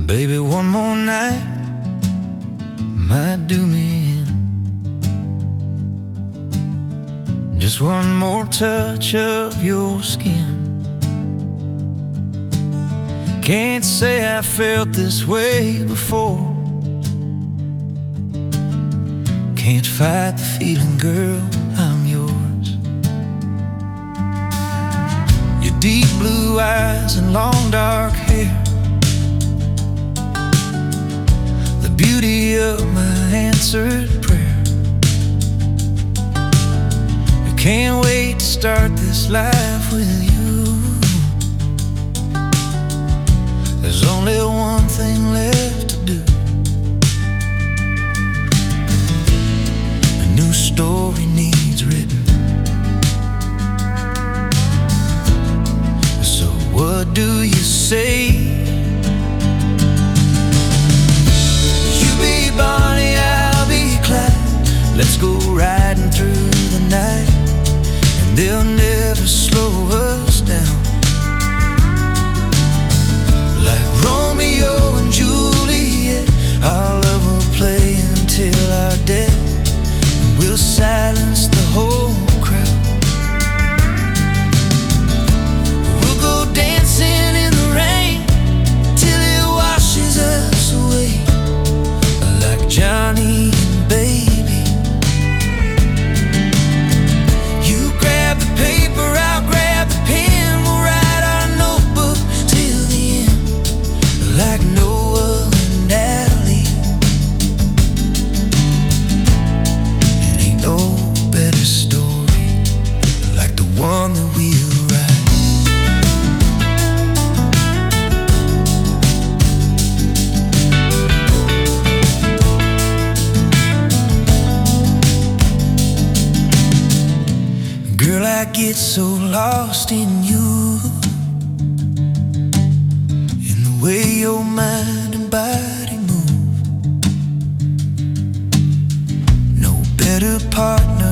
Baby, one more night might do me in. Just one more touch of your skin. Can't say I felt this way before. Can't fight the feeling, girl, I'm yours. Your deep blue eyes and long dark hair, the beauty of my answered prayer. I can't wait to start this life with you. There's only one thing left to do. A new story needs written. So what do you say? You be Bonnie, I'll be Clyde. Let's go riding through the night, and they'll never slow us down. Like Romeo and Juliet, our love will play until our death, and we'll silence the whole crowd. We'll go dancing in the rain till it washes us away, like Johnny and Baby. You grab the paper, I'll grab the pen. We'll write our notebook till the end, like Noah and Natalie. It ain't no better story like the one that we'll write. Girl, I get so lost in you, way your mind and body move. No better partner